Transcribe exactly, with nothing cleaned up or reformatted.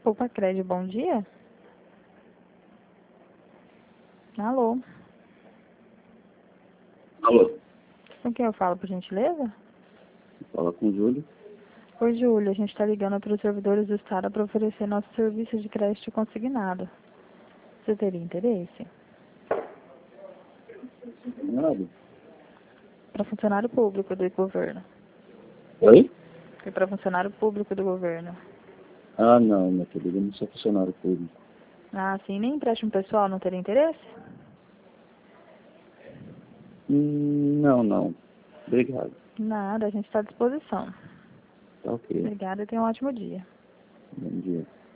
Poupa Crédito, bom dia. Alô? Alô, Com quem eu falo, por gentileza? fala com o Júlio. Oi, Júlia. A gente está ligando para os servidores do Estado para oferecer nosso serviço de crédito consignado. Você teria interesse? Nada. Para funcionário público do governo. Oi? E para funcionário público do governo. Ah, não, minha querida, eu não sou funcionário público. Ah, sim. Nem empréstimo pessoal não teria interesse? Hum, não, não. Obrigado. Nada, a gente está à disposição. Tá ok. Obrigada e tenha um ótimo dia. Bom dia.